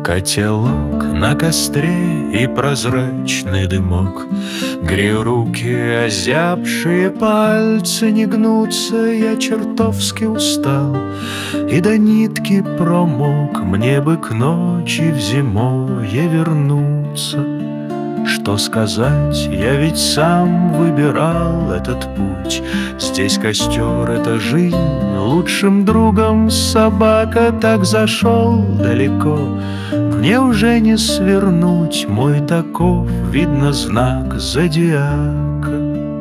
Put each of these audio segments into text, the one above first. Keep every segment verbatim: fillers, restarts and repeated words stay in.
Котелок на костре и прозрачный дымок. Грею руки, озябшие пальцы не гнутся. Я чертовски устал и до нитки промок. Мне бы к ночи в зимое вернуться. Что сказать, я ведь сам выбирал этот путь. Здесь костер — это жизнь, лучшим другом собака. Так зашел далеко, мне уже не свернуть. Мой таков, видно, знак зодиака.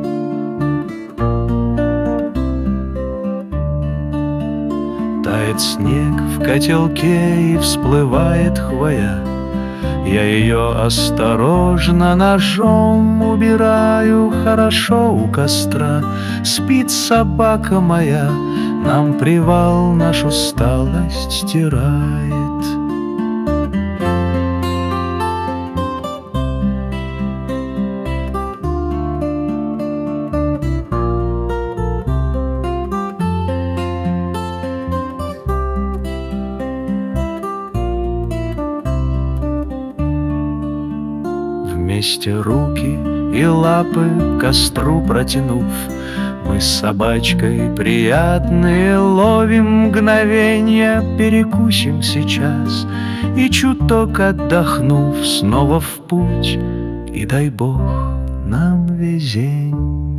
Тает снег в котелке и всплывает хвоя. Я ее осторожно ножом убираю. Хорошо у костра спит собака моя, нам привал наш усталость стирает. Вместе руки и лапы к костру протянув, мы с собачкой приятные ловим мгновенья. Перекусим сейчас и, чуток отдохнув, снова в путь, и дай Бог нам везенья.